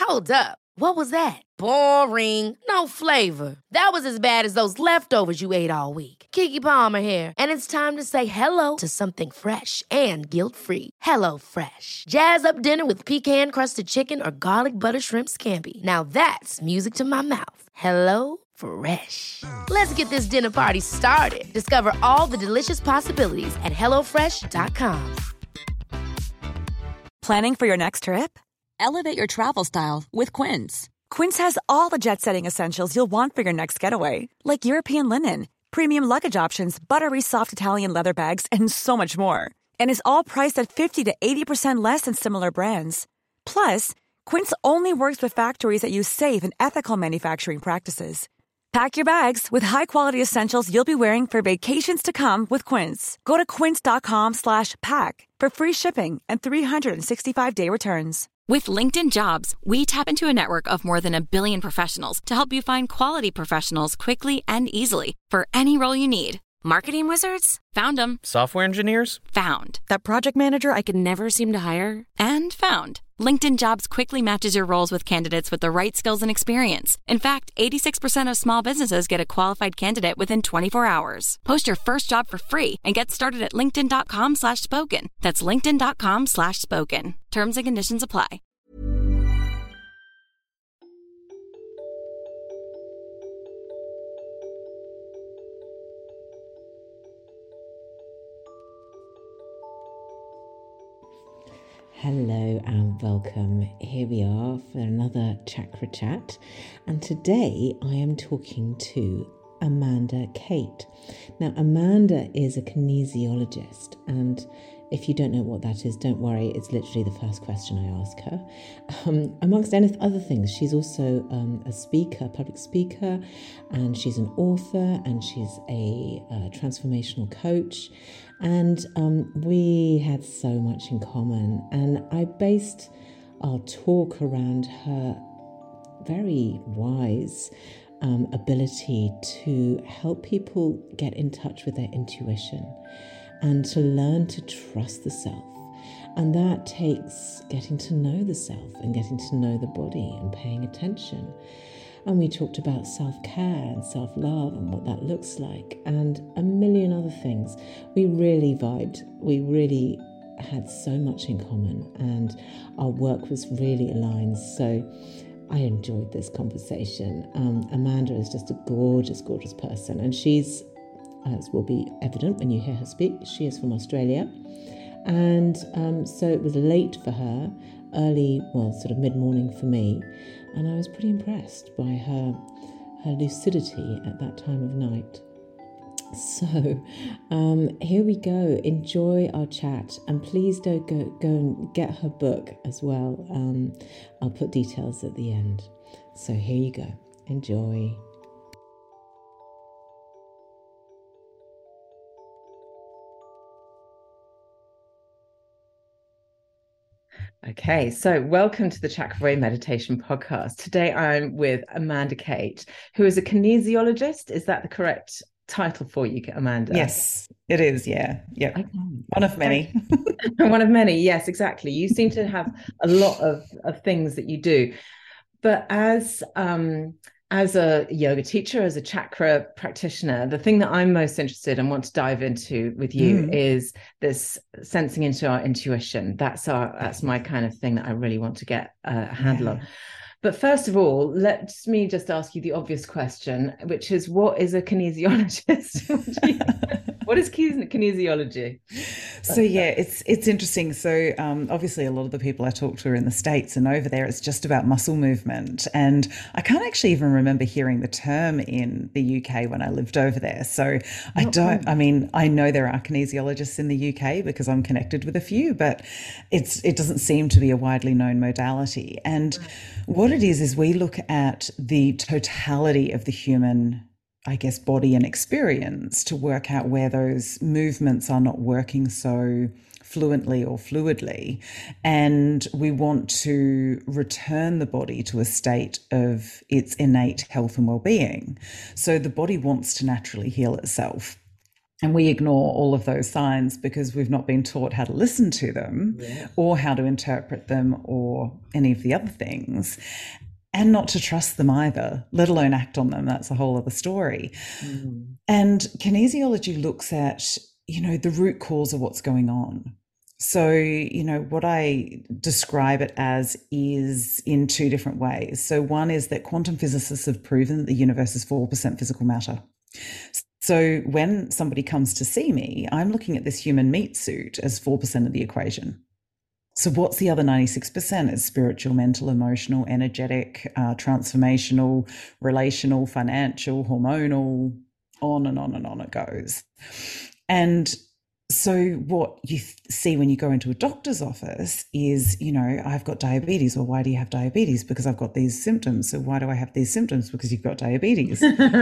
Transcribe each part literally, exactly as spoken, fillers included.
Hold up. What was that? Boring. No flavor. That was as bad as those leftovers you ate all week. Keke Palmer here, and it's time to say hello to something fresh and guilt-free. Hello Fresh. Jazz up dinner with pecan-crusted chicken or garlic butter shrimp scampi. Now that's music to my mouth. Hello Fresh. Let's get this dinner party started. Discover all the delicious possibilities at hello fresh dot com. Planning for your next trip? Elevate your travel style with Quince. Quince has all the jet-setting essentials you'll want for your next getaway, like European linen, premium luggage options, buttery soft Italian leather bags, and so much more. And is all priced at fifty to eighty percent less than similar brands. Plus, Quince only works with factories that use safe and ethical manufacturing practices. Pack your bags with high-quality essentials you'll be wearing for vacations to come with Quince. Go to quince.com slash pack for free shipping and three sixty-five day returns. With LinkedIn Jobs, we tap into a network of more than a billion professionals to help you find quality professionals quickly and easily for any role you need. Marketing wizards? Found them. Software engineers? Found. That project manager I could never seem to hire? And found. LinkedIn Jobs quickly matches your roles with candidates with the right skills and experience. In fact, eighty-six percent of small businesses get a qualified candidate within twenty-four hours. Post your first job for free and get started at linkedin.com slash spoken. That's linkedin.com slash spoken. Terms and conditions apply. Hello and welcome. Here we are for another Chakra Chat, and today I am talking to Amanda Kate. Now, Amanda is a kinesiologist, and if you don't know what that is, don't worry, it's literally the first question I ask her. Um, amongst any other things, she's also um, a speaker, public speaker, and she's an author, and she's a, a transformational coach. And um, we had so much in common, and I based our talk around her very wise um, ability to help people get in touch with their intuition and to learn to trust the self. And that takes getting to know the self and getting to know the body and paying attention. And we talked about self-care and self-love and what that looks like and a million other things. We really vibed. We really had so much in common and our work was really aligned. So I enjoyed this conversation. Um, Amanda is just a gorgeous, gorgeous person. And she's, as will be evident when you hear her speak, she is from Australia. And um, so it was late for her, early, well, sort of mid-morning for me. And I was pretty impressed by her her lucidity at that time of night. So um, here we go. Enjoy our chat, and please don't go go and get her book as well. Um, I'll put details at the end. So here you go. Enjoy. Okay, so welcome to the Chakra Way Meditation Podcast. Today I'm with Amanda Kate, who is a kinesiologist. Is that the correct title for you, Amanda? Yes, it is. Yeah, yeah. Okay. One of many. One of many. Yes, exactly. You seem to have a lot of, of things that you do, but as um, as a yoga teacher, as a chakra practitioner, the thing that I'm most interested in and want to dive into with you mm. is this sensing into our intuition. That's our that's my kind of thing that I really want to get a handle yeah. on. But first of all, let me just ask you the obvious question, which is, what is a kinesiologist? What is kinesiology? So yeah, it's it's interesting. So um, obviously a lot of the people I talk to are in the States, and over there it's just about muscle movement. And I can't actually even remember hearing the term in the U K when I lived over there. So I don't, I mean, I know there are kinesiologists in the U K because I'm connected with a few, but it's it doesn't seem to be a widely known modality. And right. what it is, is we look at the totality of the human, I guess, body and experience to work out where those movements are not working so fluently or fluidly. And we want to return the body to a state of its innate health and well-being. So the body wants to naturally heal itself. And we ignore all of those signs because we've not been taught how to listen to them yeah. or how to interpret them or any of the other things, and not to trust them either, let alone act on them. That's a whole other story. Mm. And kinesiology looks at, you know, the root cause of what's going on. So, you know, what I describe it as is in two different ways. So one is that quantum physicists have proven that the universe is four percent physical matter. So when somebody comes to see me, I'm looking at this human meat suit as four percent of the equation. So what's the other ninety-six percent? It's spiritual, mental, emotional, energetic, uh, transformational, relational, financial, hormonal, on and on and on it goes. And so what you th- see when you go into a doctor's office is, you know, I've got diabetes. Well, why do you have diabetes? Because I've got these symptoms. So why do I have these symptoms? Because you've got diabetes.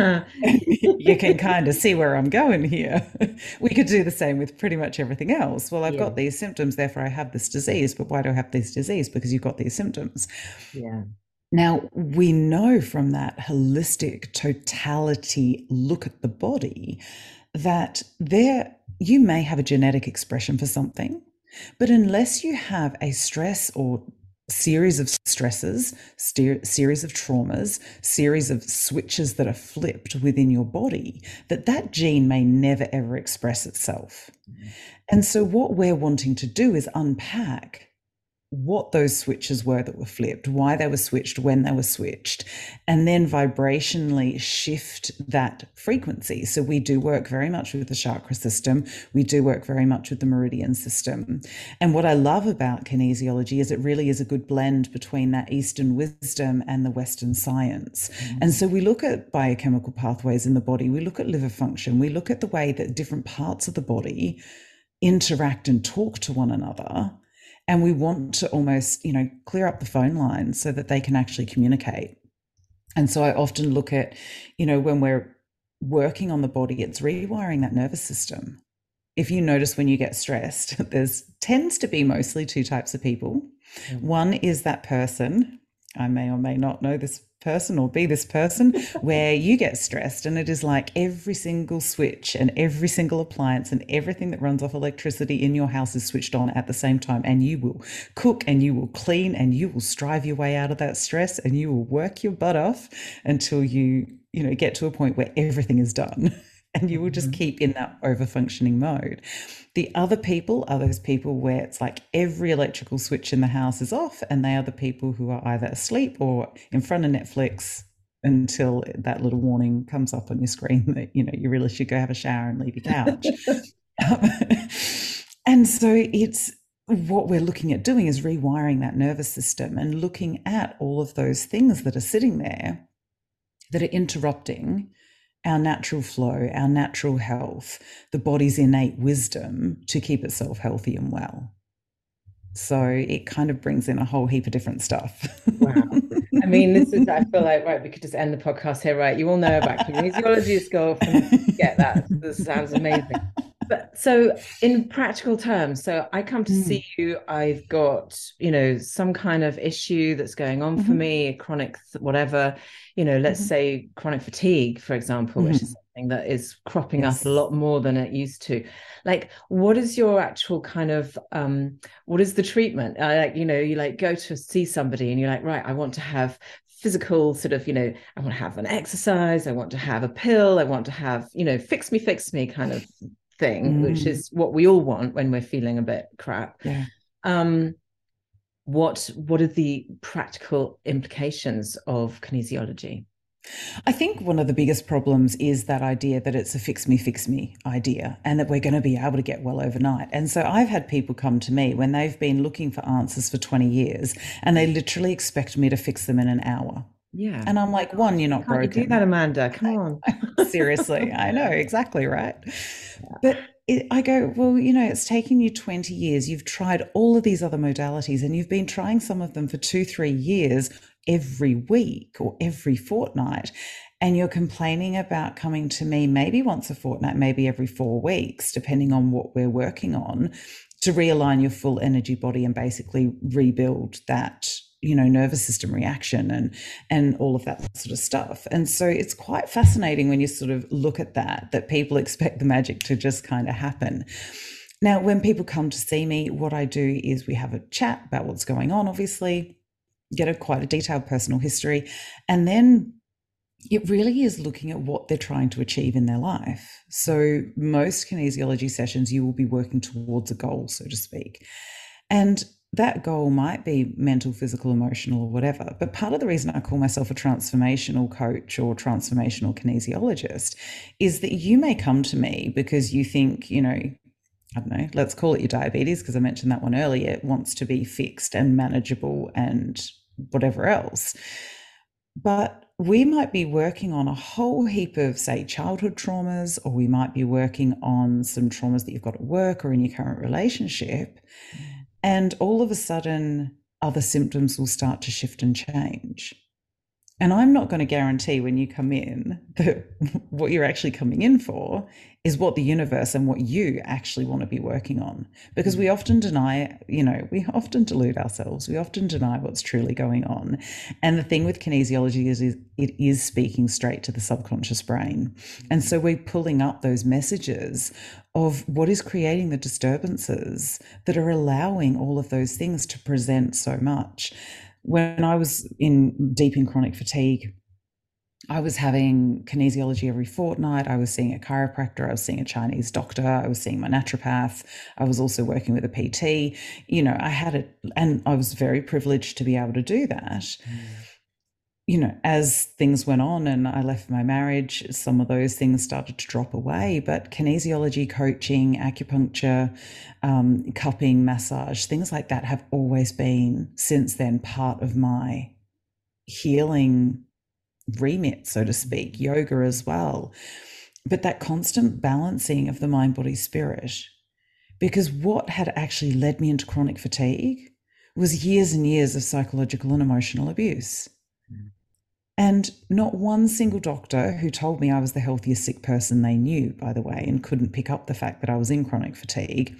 You can kind of see where I'm going here. We could do the same with pretty much everything else. Well, I've yeah. got these symptoms, therefore I have this disease. But why do I have this disease? Because you've got these symptoms. Yeah. Now, we know from that holistic totality look at the body that there you may have a genetic expression for something, but unless you have a stress or series of stresses, ster- series of traumas, series of switches that are flipped within your body, that that gene may never ever express itself. Mm-hmm. And so what we're wanting to do is unpack what those switches were that were flipped, why they were switched, when they were switched, and then vibrationally shift that frequency. So we do work very much with the chakra system. We do work very much with the meridian system. And what I love about kinesiology is it really is a good blend between that Eastern wisdom and the Western science. Mm-hmm. And so we look at biochemical pathways in the body. We look at liver function. We look at the way that different parts of the body interact and talk to one another. And we want to almost, you know, clear up the phone lines so that they can actually communicate. And so I often look at, you know, when we're working on the body, it's rewiring that nervous system. If you notice when you get stressed, there's tends to be mostly two types of people. Mm. One is that person, I may or may not know this person or be this person, where you get stressed and it is like every single switch and every single appliance and everything that runs off electricity in your house is switched on at the same time, and you will cook and you will clean and you will strive your way out of that stress and you will work your butt off until you, you know, get to a point where everything is done. And you will just keep in that over-functioning mode. The other people are those people where it's like every electrical switch in the house is off, and they are the people who are either asleep or in front of Netflix until that little warning comes up on your screen that, you know, you really should go have a shower and leave your couch. And so it's what we're looking at doing is rewiring that nervous system and looking at all of those things that are sitting there that are interrupting our natural flow, our natural health, the body's innate wisdom to keep itself healthy and well. So it kind of brings in a whole heap of different stuff. Wow. I mean, this is, I feel like, right, we could just end the podcast here, right? You all know about kinesiology, school, get that. This sounds amazing. But so in practical terms, so I come to mm. see you, I've got, you know, some kind of issue that's going on mm-hmm. for me, chronic, whatever, you know, let's mm-hmm. say chronic fatigue, for example, mm-hmm. which is something that is cropping yes. up a lot more than it used to. Like, what is your actual kind of, um, what is the treatment? I like, you know, you like go to see somebody and you're like, right, I want to have physical sort of, you know, I want to have an exercise, I want to have a pill, I want to have, you know, fix me, fix me kind of thing, mm. which is what we all want when we're feeling a bit crap. Yeah. Um, what what are the practical implications of kinesiology? I think one of the biggest problems is that idea that it's a fix me, fix me idea, and that we're going to be able to get well overnight. And so I've had people come to me when they've been looking for answers for twenty years and they literally expect me to fix them in an hour. Yeah. And I'm like, one, you're not Can't broken. You do that, Amanda. Come on. Seriously. I know. Exactly right. Yeah. But it, I go, well, you know, it's taken you twenty years. You've tried all of these other modalities and you've been trying some of them for two, three years every week or every fortnight. And you're complaining about coming to me maybe once a fortnight, maybe every four weeks, depending on what we're working on, to realign your full energy body and basically rebuild that, you know, nervous system reaction and and all of that sort of stuff. And so it's quite fascinating when you sort of look at that, that people expect the magic to just kind of happen. Now, when people come to see me, what I do is we have a chat about what's going on, obviously, get a quite a detailed personal history, and then it really is looking at what they're trying to achieve in their life. So most kinesiology sessions, you will be working towards a goal, so to speak. And that goal might be mental, physical, emotional, or whatever. But part of the reason I call myself a transformational coach or transformational kinesiologist is that you may come to me because you think, you know, I don't know, let's call it your diabetes, because I mentioned that one earlier. It wants to be fixed and manageable and whatever else. But we might be working on a whole heap of, say, childhood traumas, or we might be working on some traumas that you've got at work or in your current relationship. And all of a sudden, other symptoms will start to shift and change. And I'm not going to guarantee when you come in that what you're actually coming in for is what the universe and what you actually want to be working on. Because we often deny, you know, we often delude ourselves. We often deny what's truly going on. And the thing with kinesiology is, is it is speaking straight to the subconscious brain. And so we're pulling up those messages of what is creating the disturbances that are allowing all of those things to present so much. When I was in deep in chronic fatigue, I was having kinesiology every fortnight. I was seeing a chiropractor. I was seeing a Chinese doctor. I was seeing my naturopath. I was also working with a P T. You know, I had it, and I was very privileged to be able to do that. Mm. You know, as things went on and I left my marriage, some of those things started to drop away. But kinesiology, coaching, acupuncture, um, cupping, massage, things like that have always been, since then, part of my healing remit, so to speak, yoga as well. But that constant balancing of the mind, body, spirit, because what had actually led me into chronic fatigue was years and years of psychological and emotional abuse. Mm. And not one single doctor who told me I was the healthiest sick person they knew, by the way, and couldn't pick up the fact that I was in chronic fatigue.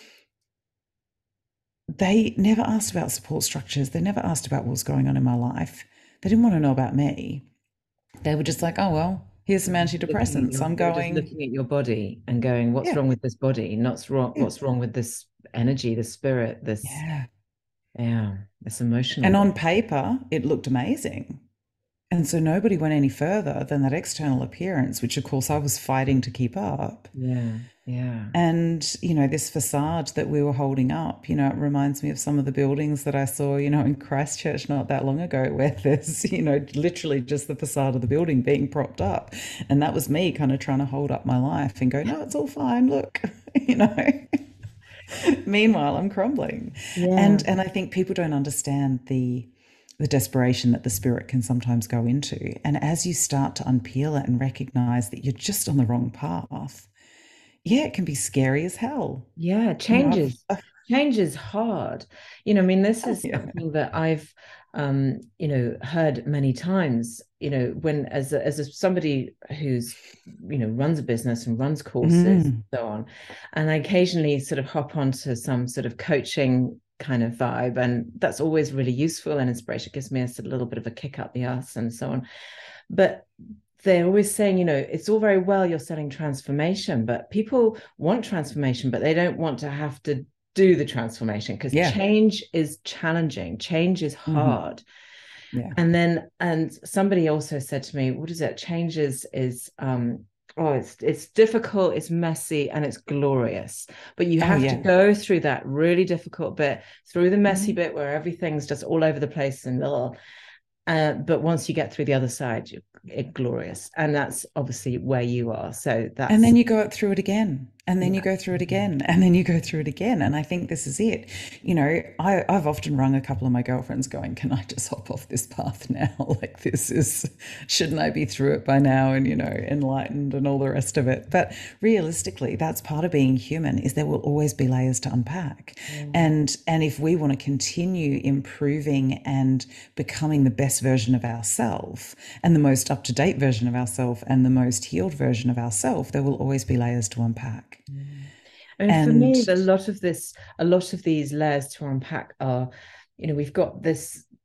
They never asked about support structures. They never asked about what was going on in my life. They didn't want to know about me. They were just like, oh, well, here's some antidepressants. Your, I'm going... just looking at your body and going, what's yeah. wrong with this body? What's wrong, yeah. what's wrong with this energy, this spirit, this... Yeah. Yeah, this emotional... And on paper, it looked amazing. And so nobody went any further than that external appearance, which of course I was fighting to keep up. Yeah, yeah. And, you know, this facade that we were holding up, you know, it reminds me of some of the buildings that I saw, you know, in Christchurch not that long ago, where there's, you know, literally just the facade of the building being propped up. And that was me kind of trying to hold up my life and go, no, it's all fine, look, you know. Meanwhile, I'm crumbling. Yeah. And and I think people don't understand the the desperation that the spirit can sometimes go into. And as you start to unpeel it and recognize that you're just on the wrong path, yeah, it can be scary as hell. Yeah, changes. You know, change is hard. You know, I mean, this is yeah. something that I've, um, you know, heard many times, you know, when as a, as a, somebody who's, you know, runs a business and runs courses mm. and so on, and I occasionally sort of hop onto some sort of coaching kind of vibe, and that's always really useful and inspiration. It gives me a, a little bit of a kick up the ass and so on. But they're always saying, you know, it's all very well you're selling transformation, but people want transformation, but they don't want to have to do the transformation, because yeah. change is challenging, change is hard. Mm-hmm. Yeah. And then, and somebody also said to me, what is it? Change is, is um, oh, it's it's difficult, it's messy, and it's glorious. But you have oh, yeah. to go through that really difficult bit, through the messy mm-hmm. bit where everything's just all over the place and little. Uh, but once you get through the other side, you're, it's glorious. And that's obviously where you are. So that's... And then you go through it again. And then yeah. you go through it again. And then you go through it again. And I think this is it. You know, I, I've often rung a couple of my girlfriends going, can I just hop off this path now? Like, this is, shouldn't I be through it by now and, you know, enlightened and all the rest of it? But realistically, that's part of being human, is there will always be layers to unpack. Mm. And, and if we want to continue improving and becoming the best version of ourselves and the most up-to-date version of ourselves and the most healed version of ourselves, there will always be layers to unpack. And, and for me, a lot of this, a lot of these layers to unpack are, you know, we've got this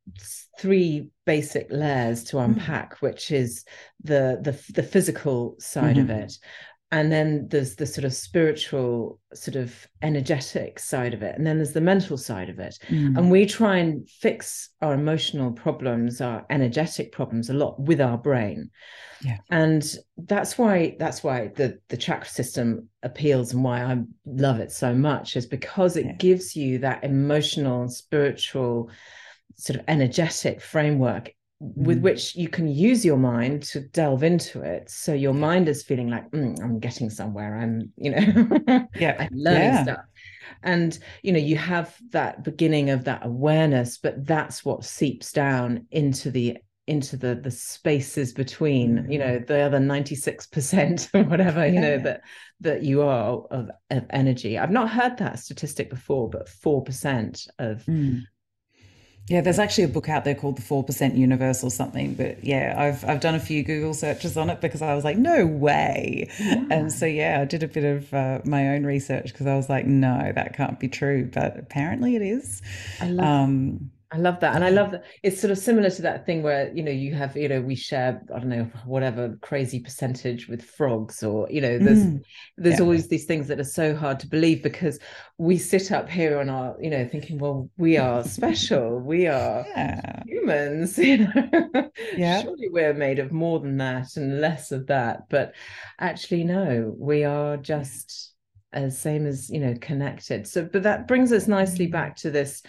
three basic layers to unpack, mm. which is the, the the physical side mm-hmm. of it. And then there's the sort of spiritual, sort of energetic side of it. And then there's the mental side of it. Mm. And we try and fix our emotional problems, our energetic problems a lot with our brain. Yeah. And that's why that's why the, the chakra system appeals, and why I love it so much, is because it yeah. gives you that emotional, spiritual, sort of energetic framework with which you can use your mind to delve into it. So your mind is feeling like, mm, I'm getting somewhere. I'm, you know, yeah, I'm learning yeah. stuff. And, you know, you have that beginning of that awareness, but that's what seeps down into the into the the spaces between, mm-hmm. you know, the other ninety-six percent or whatever, you yeah. know, that that you are of, of energy. I've not heard that statistic before, but four percent of mm. Yeah, there's actually a book out there called The four percent Universe or something. But yeah, I've I've done a few Google searches on it because I was like, no way. Yeah. And so, yeah, I did a bit of uh, my own research because I was like, no, that can't be true. But apparently it is. I love um, I love that. And I love that. It's sort of similar to that thing where, you know, you have, you know, we share, I don't know, whatever crazy percentage with frogs, or, you know, there's, mm. there's yeah. always these things that are so hard to believe because we sit up here on our, you know, thinking, well, we are special. We are yeah. humans, you know, yeah. surely we're made of more than that and less of that. But actually, no, we are just as same as, you know, connected. So, but that brings us nicely back to this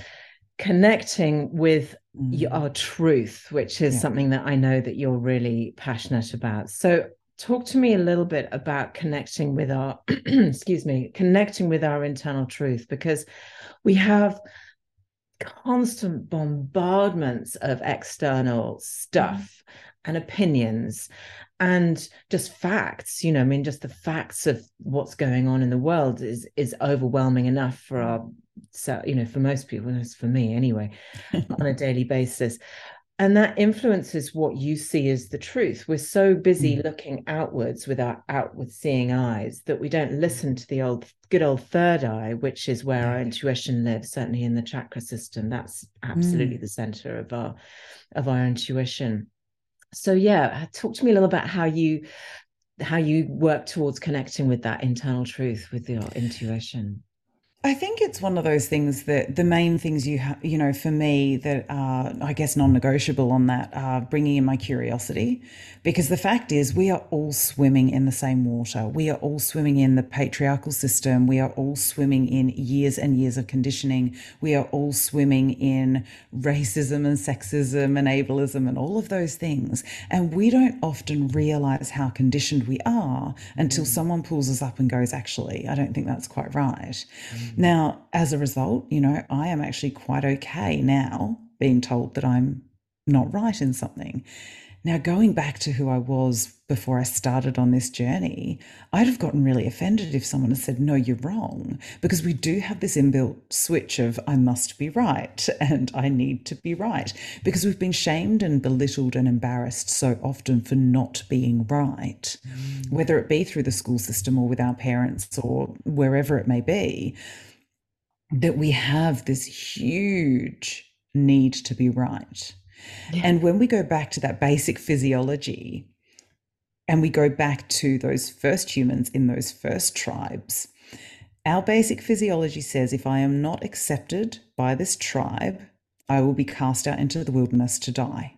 connecting with mm. our truth, which is yeah. something that I know that you're really passionate about. So talk to me a little bit about connecting with our, excuse me, connecting with our internal truth, because we have constant bombardments of external stuff mm. and opinions and just facts, you know, I mean, just the facts of what's going on in the world is is overwhelming enough for our, so, you know, for most people, it's for me anyway, on a daily basis. And that influences what you see as the truth. We're so busy mm. looking outwards with our outward seeing eyes that we don't listen to the old, good old third eye, which is where our intuition lives, certainly in the chakra system. That's absolutely mm. the center of our, of our intuition. So yeah, talk to me a little about how you, how you work towards connecting with that internal truth, with your intuition. I think it's one of those things that the main things you have, you know, for me that are, I guess, non-negotiable on that are bringing in my curiosity, because the fact is we are all swimming in the same water. We are all swimming in the patriarchal system. We are all swimming in years and years of conditioning. We are all swimming in racism and sexism and ableism and all of those things. And we don't often realize how conditioned we are until mm. someone pulls us up and goes, actually, I don't think that's quite right. Mm. Now, as a result, you know, I am actually quite okay now being told that I'm not right in something. Now, going back to who I was before I started on this journey, I'd have gotten really offended if someone had said, no, you're wrong, because we do have this inbuilt switch of I must be right and I need to be right, because we've been shamed and belittled and embarrassed so often for not being right, mm. whether it be through the school system or with our parents or wherever it may be, that we have this huge need to be right. Yeah. And when we go back to that basic physiology and we go back to those first humans in those first tribes, our basic physiology says, if I am not accepted by this tribe, I will be cast out into the wilderness to die.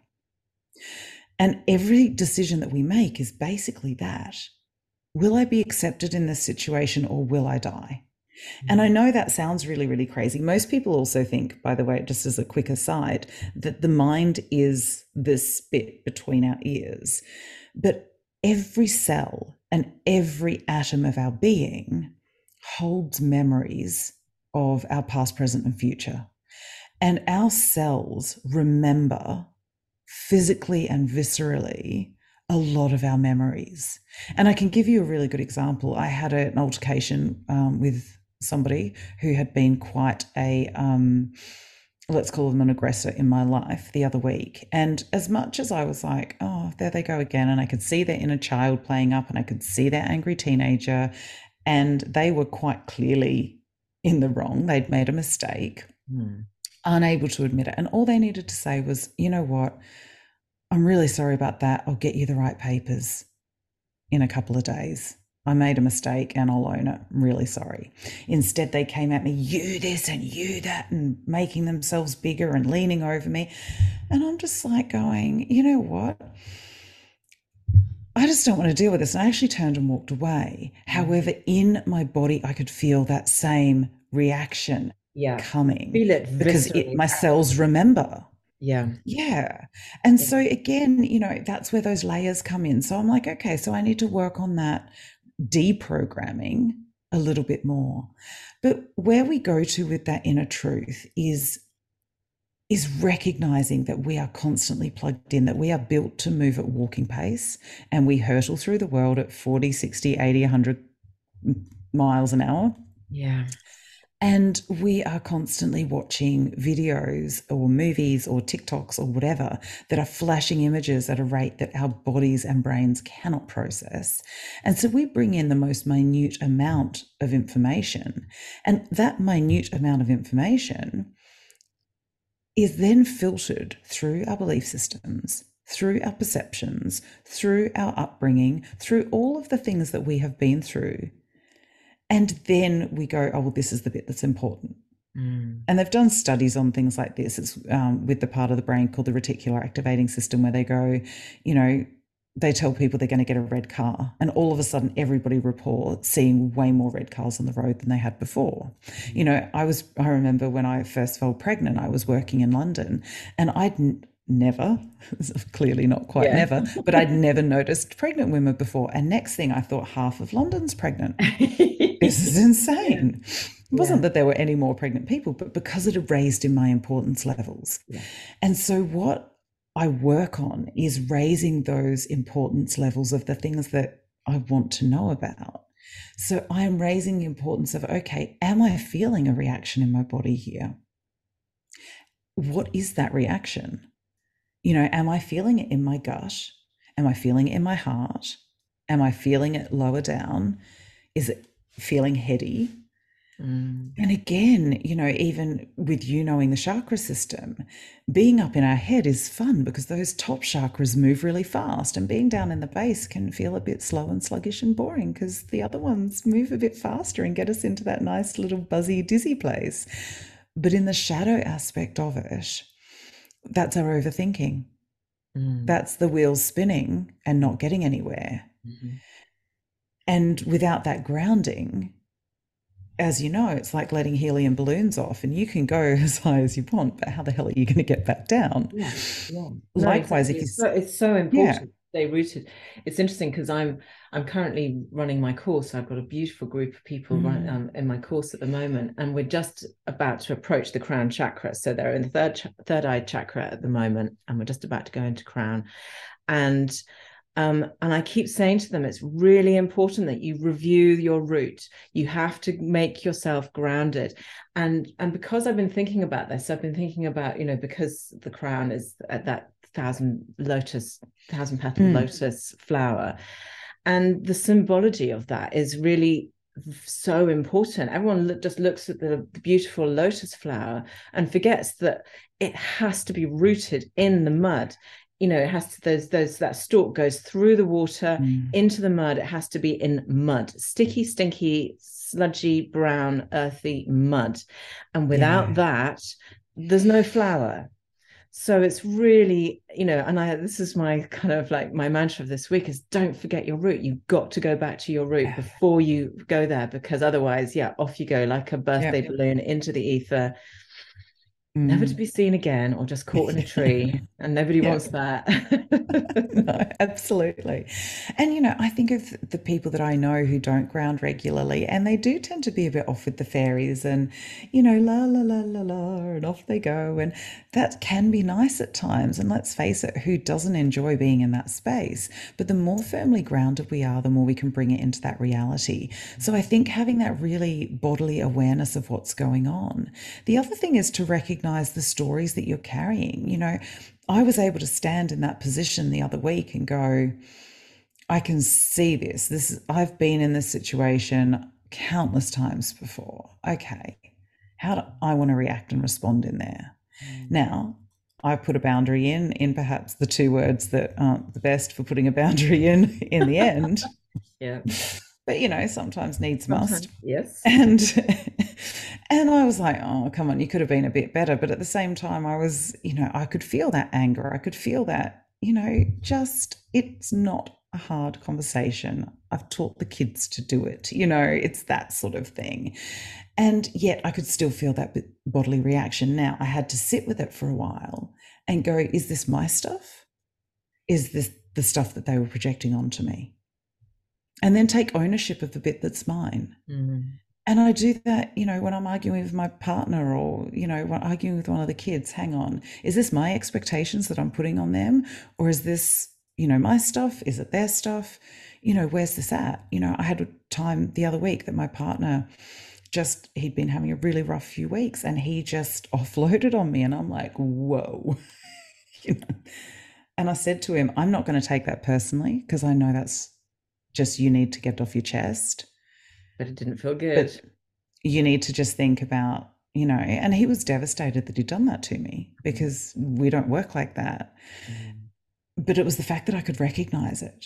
And every decision that we make is basically that. Will I be accepted in this situation or will I die? And I know that sounds really, really crazy. Most people also think, by the way, just as a quick aside, that the mind is this bit between our ears. But every cell and every atom of our being holds memories of our past, present, and future. And our cells remember physically and viscerally a lot of our memories. And I can give you a really good example. I had an altercation um, with somebody who had been quite a, um, let's call them an aggressor in my life the other week. And as much as I was like, oh, there they go again, and I could see their inner child playing up and I could see their angry teenager, and they were quite clearly in the wrong. They'd made a mistake. Mm. unable to admit it. And all they needed to say was, you know what, I'm really sorry about that. I'll get you the right papers in a couple of days. I made a mistake and I'll own it. I'm really sorry. Instead, they came at me, you this and you that, and making themselves bigger and leaning over me. And I'm just like going, you know what? I just don't want to deal with this. And I actually turned and walked away. However, in my body, I could feel that same reaction yeah. coming. Feel it because it, my cells remember. Yeah. Yeah. And yeah. so again, you know, that's where those layers come in. So I'm like, okay, so I need to work on that deprogramming a little bit more. But where we go to with that inner truth is is recognizing that we are constantly plugged in, that we are built to move at walking pace, and we hurtle through the world at forty, sixty, eighty, one hundred miles an hour. Yeah. And we are constantly watching videos or movies or TikToks or whatever that are flashing images at a rate that our bodies and brains cannot process. And so we bring in the most minute amount of information. And that minute amount of information is then filtered through our belief systems, through our perceptions, through our upbringing, through all of the things that we have been through. And then we go, oh, well, this is the bit that's important. Mm. And they've done studies on things like this. It's um, with the part of the brain called the reticular activating system, where they go, you know, they tell people they're going to get a red car, and all of a sudden everybody reports seeing way more red cars on the road than they had before. Mm. You know, I was, I remember when I first fell pregnant, I was working in London, and I'd n- never, clearly not quite yeah. never, but I'd never noticed pregnant women before. And next thing I thought, half of London's pregnant. This is insane. Yeah. It wasn't yeah. that there were any more pregnant people, but because it had raised in my importance levels. Yeah. And so what I work on is raising those importance levels of the things that I want to know about. So I'm raising the importance of, okay, am I feeling a reaction in my body here? What is that reaction? You know, am I feeling it in my gut? Am I feeling it in my heart? Am I feeling it lower down? Is it feeling heady? Mm. And again, you know, even with you knowing the chakra system, being up in our head is fun because those top chakras move really fast, and being down in the base can feel a bit slow and sluggish and boring because the other ones move a bit faster and get us into that nice little buzzy, dizzy place. But in the shadow aspect of it, that's our overthinking. Mm. That's the wheels spinning and not getting anywhere. Mm-hmm. And without that grounding, as you know, it's like letting helium balloons off, and you can go as high as you want, but how the hell are you going to get back down? Yeah, yeah. Likewise, no, exactly. if you it's so, it's so important. Yeah. Stay rooted. It's interesting because I'm I'm currently running my course. I've got a beautiful group of people mm. run, um, in my course at the moment, and we're just about to approach the crown chakra. So they're in the third ch- third eye chakra at the moment, and we're just about to go into crown. And Um, and I keep saying to them, it's really important that you review your route. You have to make yourself grounded. And, and because I've been thinking about this, I've been thinking about, you know, because the crown is at that thousand lotus, thousand petal mm. lotus flower. And the symbology of that is really so important. Everyone look, just looks at the, the beautiful lotus flower and forgets that it has to be rooted in the mud. You know, it has to, those, those, that stalk goes through the water mm. into the mud. It has to be in mud, sticky, stinky, sludgy, brown, earthy mud. And without yeah. that, there's no flower. So it's really, you know, and I, this is my kind of like my mantra of this week is don't forget your root. You've got to go back to your root yeah. before you go there, because otherwise, yeah, off you go like a birthday yeah. balloon into the ether. Mm. Never to be seen again, or just caught in a tree, and nobody yeah. wants that. No, absolutely. And, you know, I think of the people that I know who don't ground regularly, and they do tend to be a bit off with the fairies and, you know, la, la, la, la, la, and off they go. And that can be nice at times. And let's face it, who doesn't enjoy being in that space? But the more firmly grounded we are, the more we can bring it into that reality. So I think having that really bodily awareness of what's going on. The other thing is to recognize the stories that you're carrying. You know, I was able to stand in that position the other week and go, I can see this. This is, I've been in this situation countless times before. Okay, how do I want to react and respond in there? Mm. Now, I put a boundary in, in perhaps the two words that aren't the best for putting a boundary in in the end. Yeah. But, you know, sometimes needs sometimes, must. Yes. And and I was like, oh, come on, you could have been a bit better. But at the same time, I was, you know, I could feel that anger. I could feel that, you know, just it's not a hard conversation. I've taught the kids to do it. You know, it's that sort of thing. And yet I could still feel that bodily reaction. Now, I had to sit with it for a while and go, is this my stuff? Is this the stuff that they were projecting onto me? And then take ownership of the bit that's mine. Mm. And I do that, you know, when I'm arguing with my partner or, you know, when arguing with one of the kids, hang on, is this my expectations that I'm putting on them? Or is this, you know, my stuff? Is it their stuff? You know, where's this at? You know, I had a time the other week that my partner just, he'd been having a really rough few weeks and he just offloaded on me. And I'm like, whoa, you know. And I said to him, I'm not going to take that personally because I know that's just you need to get it off your chest. But it didn't feel good. But you need to just think about, you know, and he was devastated that he'd done that to me because we don't work like that. Mm. But it was the fact that I could recognize it.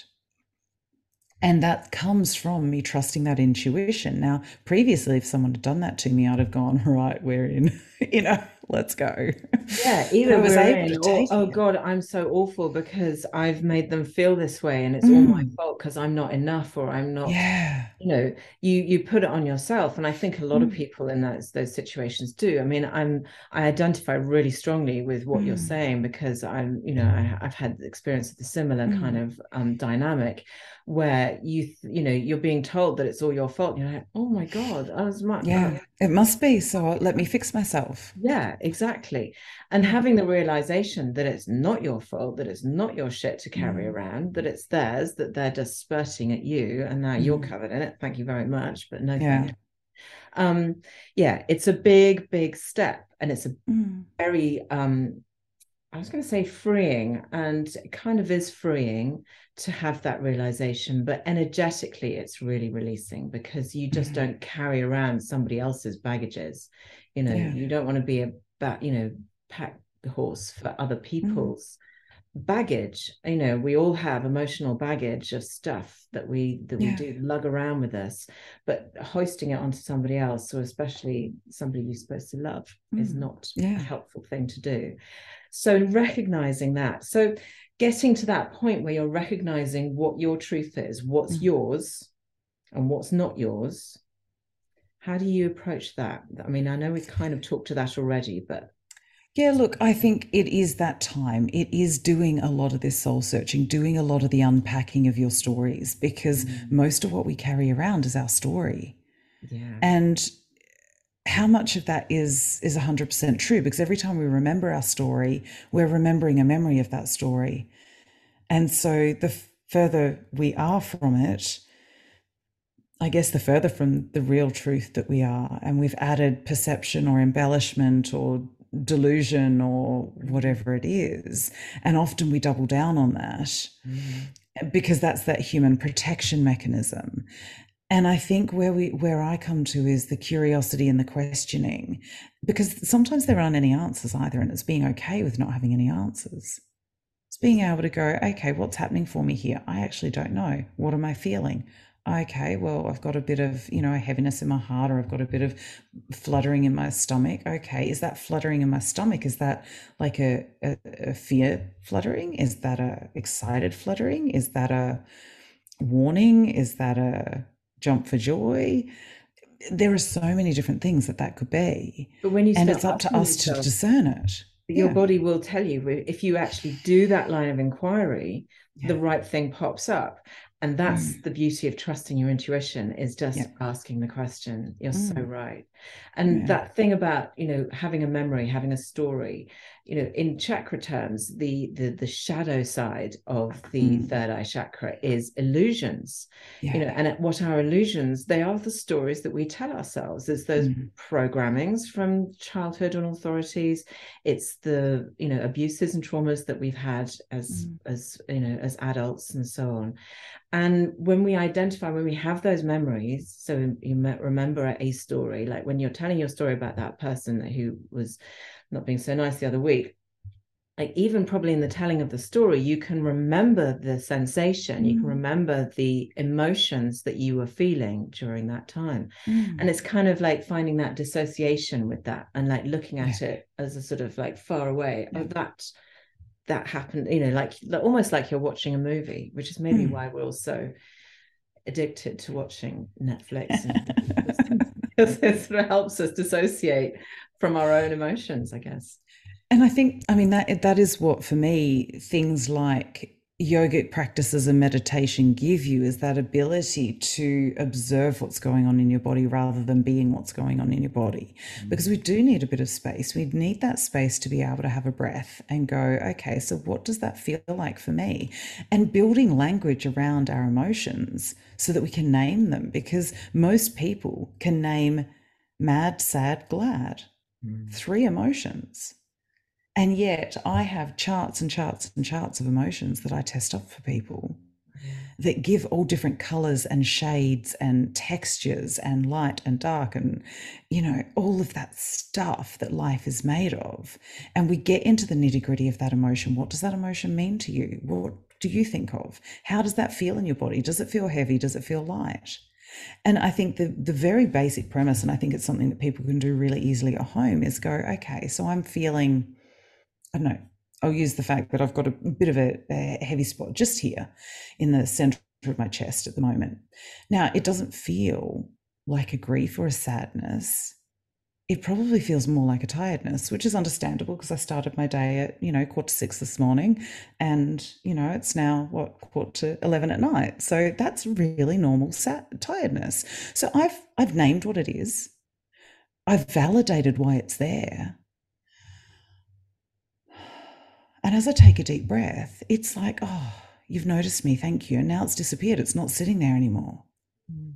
And that comes from me trusting that intuition. Now, previously, if someone had done that to me, I'd have gone, right, we're in, you know, let's go. Yeah, either was able to take or, oh God, I'm so awful because I've made them feel this way and it's mm. all my fault because I'm not enough or I'm not, yeah. you know, you you put it on yourself. And I think a lot mm. of people in those those situations do. I mean, I'm I identify really strongly with what mm. you're saying because I'm, you know, I, I've had the experience of the similar mm. kind of um, dynamic where you, you know, you're being told that it's all your fault. You're like, oh my God, I was much. Yeah, it must be. So let me fix myself. Yeah, exactly. And having the realization that it's not your fault, that it's not your shit to carry mm. around, that it's theirs, that they're just spurting at you and now mm. you're covered in it. Thank you very much. But no, yeah. thank you. Um, yeah, it's a big, big step. And it's a mm. very, um, I was going to say freeing, and it kind of is freeing to have that realization, but energetically it's really releasing because you just mm. don't carry around somebody else's baggages. You know, yeah. you don't want to be a, you know, pack horse for other people's mm. baggage. You know, we all have emotional baggage of stuff that we that yeah. we do lug around with us, but hoisting it onto somebody else, or especially somebody you're supposed to love, mm. is not yeah. a helpful thing to do. So recognizing that, so getting to that point where you're recognizing what your truth is, what's mm. yours and what's not yours. How do you approach that? I mean, I know we've kind of talked to that already, but yeah, look, I think it is that time. It is doing a lot of this soul searching, doing a lot of the unpacking of your stories, because mm. most of what we carry around is our story. Yeah. And how much of that is is one hundred percent true? Because every time we remember our story, we're remembering a memory of that story. And so the f- further we are from it, I guess the further from the real truth that we are. And we've added perception or embellishment or delusion or whatever it is. And often we double down on that mm. because that's that human protection mechanism. And I think where we where I come to is the curiosity and the questioning, because sometimes there aren't any answers either, and it's being okay with not having any answers. It's being able to go, okay, what's happening for me here? I actually don't know. What am I feeling? Okay, well, I've got a bit of, you know, a heaviness in my heart, or I've got a bit of fluttering in my stomach. Okay, is that fluttering in my stomach? Is that like a, a, a fear fluttering? Is that a excited fluttering? Is that a warning? Is that a jump for joy? There are so many different things that that could be. But when you and it's up to us yourself, to discern it. Your yeah. body will tell you if you actually do that line of inquiry, yeah. the right thing pops up. And that's mm. the beauty of trusting your intuition, is just yeah. asking the question. You're mm. so right. And yeah. that thing about, you know, having a memory, having a story, you know, in chakra terms, the the the shadow side of the mm. third eye chakra is illusions. Yeah. You know, and what are illusions? They are the stories that we tell ourselves. It's those mm. programmings from childhood and authorities. It's the, you know, abuses and traumas that we've had as mm. as you know, as adults and so on. And when we identify, when we have those memories, so you remember a story, like when you're telling your story about that person who was not being so nice the other week, like even probably in the telling of the story, you can remember the sensation, mm. you can remember the emotions that you were feeling during that time. Mm. And it's kind of like finding that dissociation with that and like looking at yeah. it as a sort of like far away. Yeah. Oh, that that happened, you know, like almost like you're watching a movie, which is maybe mm. why we're all so addicted to watching Netflix. And it sort of helps us dissociate from our own emotions, I guess. And I think, I mean, that that is what, for me, things like yogic practices and meditation give you, is that ability to observe what's going on in your body rather than being what's going on in your body. Mm-hmm. Because we do need a bit of space. We need that space to be able to have a breath and go, okay, so what does that feel like for me? And building language around our emotions so that we can name them, because most people can name mad, sad, glad, mm-hmm. three emotions. And yet I have charts and charts and charts of emotions that I test up for people that give all different colors and shades and textures and light and dark and, you know, all of that stuff that life is made of. And we get into the nitty-gritty of that emotion. What does that emotion mean to you? What do you think of? How does that feel in your body? Does it feel heavy? Does it feel light? And I think the the very basic premise, and I think it's something that people can do really easily at home, is go, okay, so I'm feeling, I don't know, I'll use the fact that I've got a bit of a, a heavy spot just here in the center of my chest at the moment. Now, it doesn't feel like a grief or a sadness. It probably feels more like a tiredness, which is understandable because I started my day at, you know, quarter to six this morning and, you know, it's now, what, quarter to eleven at night. So that's really normal sad tiredness. So I've I've named what it is. I've validated why it's there. And as I take a deep breath, it's like, oh, you've noticed me, thank you. And now it's disappeared. It's not sitting there anymore. Mm.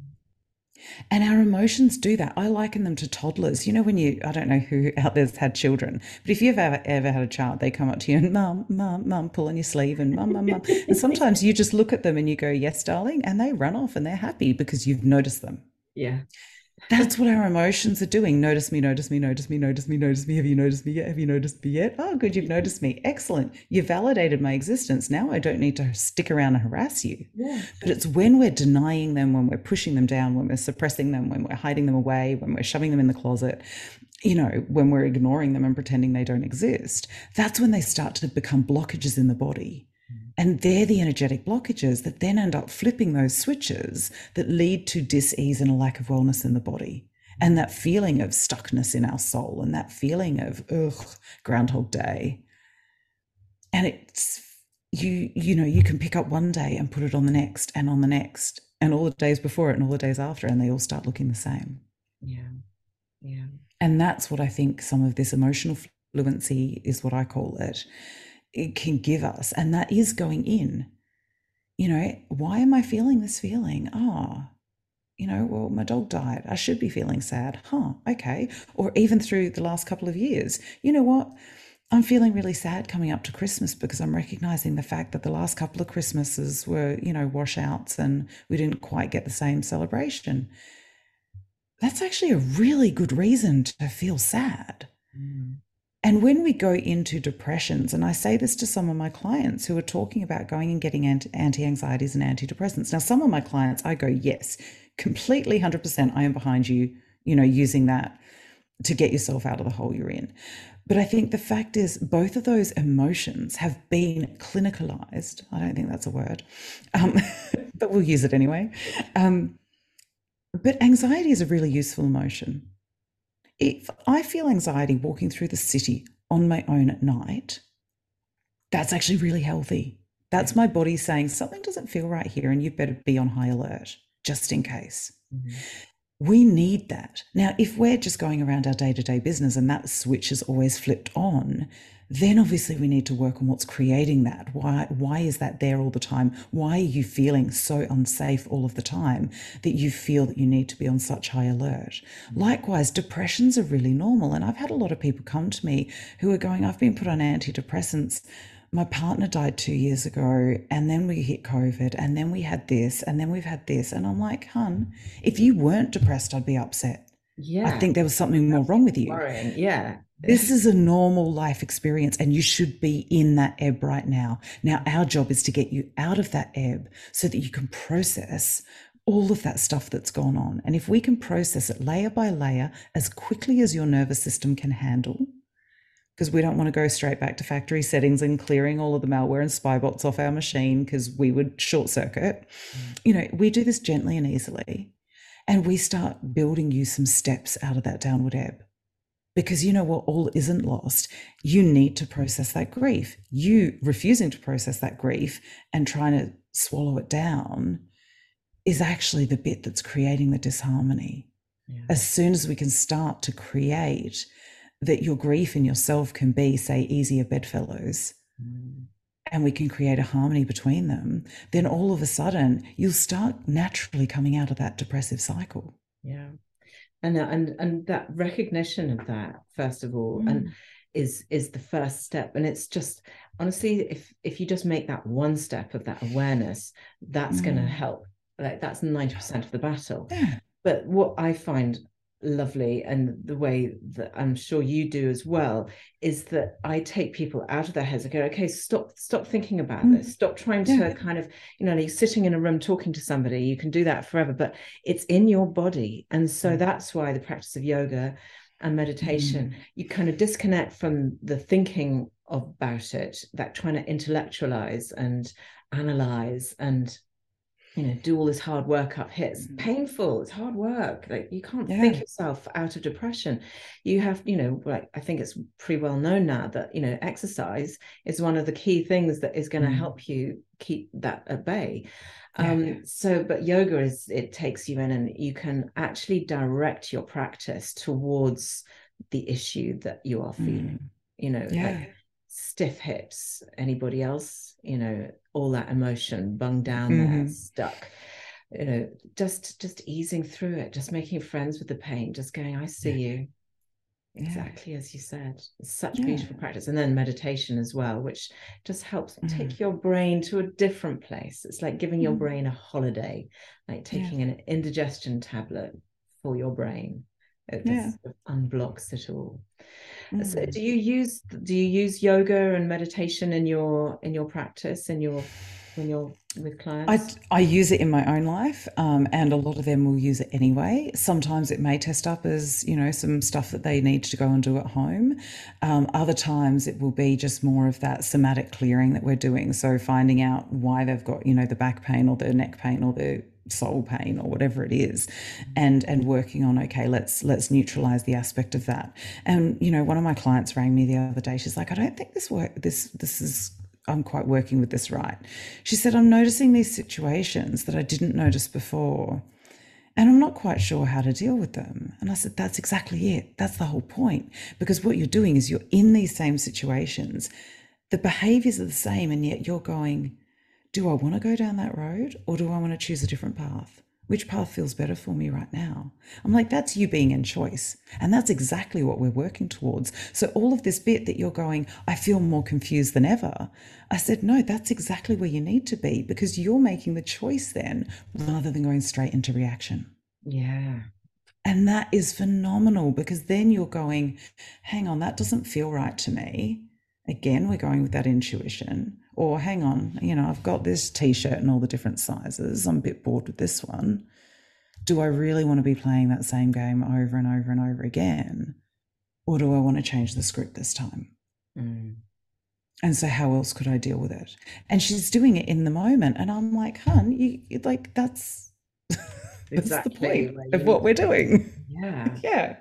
And our emotions do that. I liken them to toddlers. You know, when you, I don't know who out there's had children, but if you've ever, ever had a child, they come up to you and mum, mum, mum, pull on your sleeve and mum, mum, mum. And sometimes you just look at them and you go, yes, darling. And they run off and they're happy because you've noticed them. Yeah. That's what our emotions are doing. Notice me, notice me, notice me, notice me, notice me. Have you noticed me yet? Have you noticed me yet? Oh, good, you've noticed me. Excellent. You validated my existence. Now I don't need to stick around and harass you. Yeah. But it's when we're denying them, when we're pushing them down, when we're suppressing them, when we're hiding them away, when we're shoving them in the closet, you know, when we're ignoring them and pretending they don't exist, that's when they start to become blockages in the body. And they're the energetic blockages that then end up flipping those switches that lead to dis-ease and a lack of wellness in the body. And that feeling of stuckness in our soul and that feeling of, ugh, Groundhog Day. And it's, you, you know, you can pick up one day and put it on the next and on the next and all the days before it and all the days after, and they all start looking the same. Yeah. Yeah. And that's what I think some of this emotional fluency is, what I call it. It can give us, and that is going in, you know, why am I feeling this feeling? Oh, you know, well, my dog died. I should be feeling sad. Huh, okay. Or even through the last couple of years, you know what? I'm feeling really sad coming up to Christmas because I'm recognizing the fact that the last couple of Christmases were, you know, washouts and we didn't quite get the same celebration. That's actually a really good reason to feel sad. Mm. And when we go into depressions, and I say this to some of my clients who are talking about going and getting anti-anxieties and antidepressants. Now, some of my clients, I go, yes, completely one hundred percent, I am behind you, you know, using that to get yourself out of the hole you're in. But I think the fact is both of those emotions have been clinicalized. I don't think that's a word, um, but we'll use it anyway. Um, but anxiety is a really useful emotion. If I feel anxiety walking through the city on my own at night, that's actually really healthy. That's my body saying something doesn't feel right here and you better be on high alert just in case. Mm-hmm. We need that. Now, if we're just going around our day-to-day business and that switch is always flipped on, then obviously we need to work on what's creating that. Why, why is that there all the time? Why are you feeling so unsafe all of the time that you feel that you need to be on such high alert? Likewise, depressions are really normal. And I've had a lot of people come to me who are going, I've been put on antidepressants. My partner died two years ago and then we hit COVID and then we had this and then we've had this. And I'm like, hun, if you weren't depressed, I'd be upset. Yeah. I think there was something more wrong with you. Worrying. Yeah. This is a normal life experience and you should be in that ebb right now. Now, our job is to get you out of that ebb so that you can process all of that stuff that's gone on. And if we can process it layer by layer as quickly as your nervous system can handle, because we don't want to go straight back to factory settings and clearing all of the malware and spy bots off our machine because we would short circuit. Mm. You know, we do this gently and easily, and we start building you some steps out of that downward ebb. Because you know what, all isn't lost. You need to process that grief. You refusing to process that grief and trying to swallow it down is actually the bit that's creating the disharmony. Yeah. As soon as we can start to create that your grief and yourself can be, say, easier bedfellows, mm. and we can create a harmony between them, then all of a sudden you'll start naturally coming out of that depressive cycle. Yeah. And, and and that recognition of that, first of all, mm. and is is the first step. And it's just, honestly, if if you just make that one step of that awareness, that's mm. going to help. Like, that's ninety percent of the battle. Yeah. But what I find lovely, and the way that I'm sure you do as well, is that I take people out of their heads and go, okay, stop stop thinking about mm. this, stop trying to yeah. kind of, you know, you're sitting in a room talking to somebody, you can do that forever, but it's in your body. And so mm. that's why the practice of yoga and meditation, mm. you kind of disconnect from the thinking about it, that trying to intellectualize and analyze and, you know, do all this hard work up here. It's painful. It's hard work. Like, you can't yeah. think yourself out of depression. You have, you know, like, I think it's pretty well known now that, you know, exercise is one of the key things that is going to mm. help you keep that at bay. Yeah, um, yeah. So, but yoga is, it takes you in and you can actually direct your practice towards the issue that you are feeling, mm. you know, yeah. like stiff hips, anybody else, you know, all that emotion bunged down mm-hmm. there, stuck, you know, just just easing through it, just making friends with the pain, just going, I see yeah. you, exactly yeah. as you said. It's such yeah. beautiful practice. And then meditation as well, which just helps mm-hmm. take your brain to a different place. It's like giving your mm-hmm. brain a holiday, like taking yeah. an indigestion tablet for your brain. It just yeah. sort of unblocks it all. Mm. So do you use do you use yoga and meditation in your in your practice, in your when you're with clients? I, I use it in my own life, um, and a lot of them will use it anyway. Sometimes it may test up as, you know, some stuff that they need to go and do at home. Um, other times it will be just more of that somatic clearing that we're doing. So finding out why they've got, you know, the back pain or the neck pain or the soul pain or whatever it is, and and working on, okay, let's let's neutralize the aspect of that. And, you know, one of my clients rang me the other day. She's like, I don't think this work this this is I'm quite working with this right. She said, I'm noticing these situations that I didn't notice before, and I'm not quite sure how to deal with them. And I said, that's exactly it. That's the whole point. Because what you're doing is you're in these same situations. The behaviors are the same, and yet you're going, do I want to go down that road, or do I want to choose a different path? Which path feels better for me right now? I'm like, that's you being in choice. And that's exactly what we're working towards. So all of this bit that you're going, I feel more confused than ever. I said, no, that's exactly where you need to be, because you're making the choice then rather than going straight into reaction. Yeah. And that is phenomenal, because then you're going, hang on, that doesn't feel right to me. Again, we're going with that intuition. Or hang on, you know, I've got this t-shirt in all the different sizes. I'm a bit bored with this one. Do I really want to be playing that same game over and over and over again? Or do I want to change the script this time? Mm. And so how else could I deal with it? And she's doing it in the moment. And I'm like, hun, you, you like, that's, that's exactly the point of what we're doing. Yeah. yeah.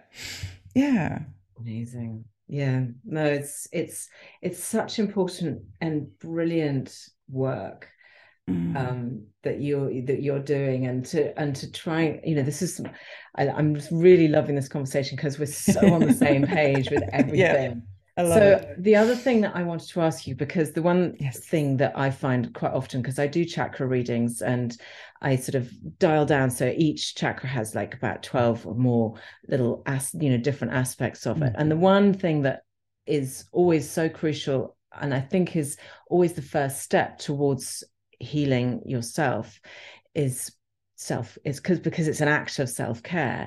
Yeah. Amazing. Yeah, no, it's it's it's such important and brilliant work mm. um, that you're that you're doing, and to and to try, you know, this is I, I'm just really loving this conversation because we're so on the same page with everything. Yeah, I love so it. The other thing that I wanted to ask you, because the one yes. thing that I find quite often, because I do chakra readings and I sort of dial down, so each chakra has like about twelve or more little, as, you know, different aspects of it. Mm-hmm. And the one thing that is always so crucial, and I think is always the first step towards healing yourself, is self, is because because it's an act of self-care,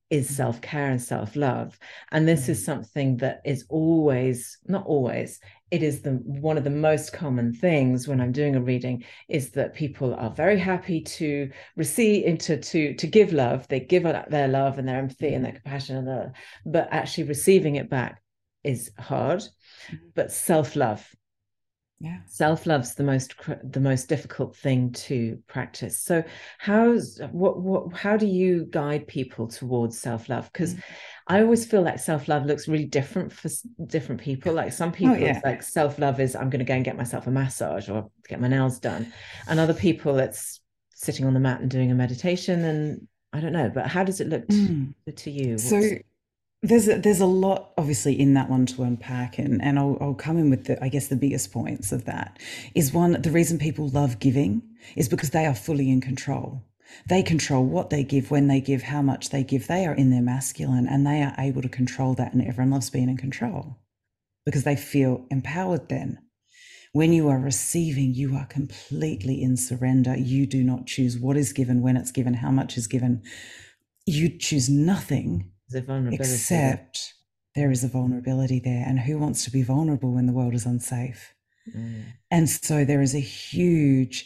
is self-care and self-love. And this is something that is always, not always, it is the one of the most common things when I'm doing a reading, is that people are very happy to receive, into to to give love. They give their love and their empathy and their compassion, and their, but actually receiving it back is hard. But self-love, yeah, self-love's the most the most difficult thing to practice. So how's what what how do you guide people towards self-love? Because mm. I always feel like self-love looks really different for different people. Like some people, oh, yeah. it's like self-love is I'm going to go and get myself a massage or get my nails done, and other people it's sitting on the mat and doing a meditation. And I don't know, but how does it look to, mm. to you? What's... So There's a, there's a lot obviously in that one to unpack, and, and I'll, I'll come in with the, I guess the biggest points of that is, one, the reason people love giving is because they are fully in control. They control what they give, when they give, how much they give. They are in their masculine and they are able to control that, and everyone loves being in control because they feel empowered then. When you are receiving, you are completely in surrender. You do not choose what is given, when it's given, how much is given. You choose nothing. Except there is a vulnerability there, and who wants to be vulnerable when the world is unsafe? Mm. And so there is a huge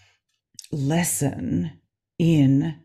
lesson in